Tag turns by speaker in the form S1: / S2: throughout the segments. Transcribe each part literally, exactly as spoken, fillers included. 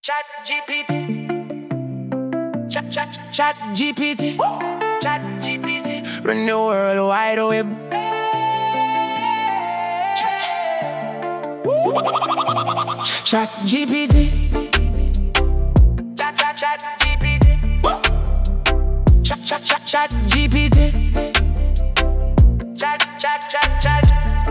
S1: Chat G P T. Chat, chat, chat G P T. Chat G P T. Run the world wide web. Chat G P T. Chat, chat, chat G P T. Chat, chat, chat, chat G P T. Chat, chat, chat, chat.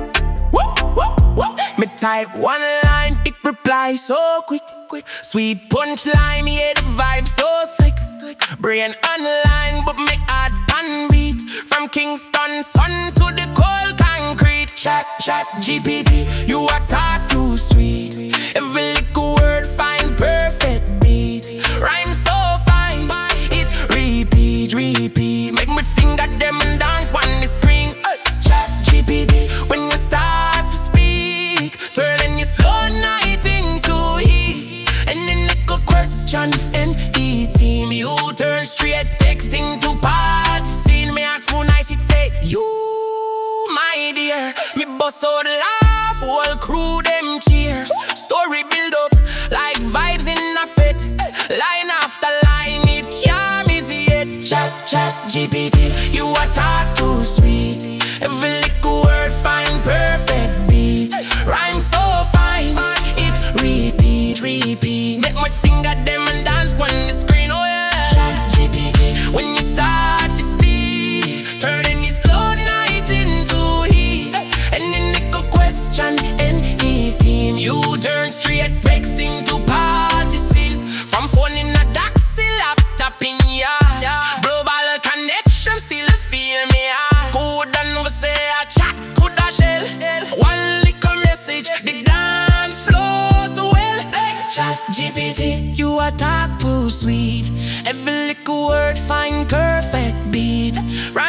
S1: Me type one line, it reply so quick, quick. Sweet punchline, yeah, the vibe so sick. Brain online, but me heart can beat. From Kingston sun to the cold concrete. Chat, chat G P T, you are talk too sweet. Every little word find perfect beat. Rhyme so fine, it repeat, repeat. Make me finger them and dance on the screen. uh, Chat G P T, when you start to speak, turning your slow night into heat. And then little question and E team, you turn straight texting to party scene. Me ask who nice it say, you my dear. Me bust out laugh, whole crew them cheer. Story build up like vibes in a fit. Line after line, it can't miss it. Chat, chat G P T, you are talk too sweet. Every little word find perfect beat. Rhyme so fine, it repeat, repeat. Make my finger them and dance on the screen, oh yeah. Chat G P T, when you start to speak, turning this slow night into heat. And then little question and eating, you turn straight texting to party scene. From phone in a taxi, laptop in yard. Global connection still feel me hard. Could I never say a chat, could I shell. One little message, the dance flows well. Chat G P T, you are talk too sweet. Every little word find perfect beat.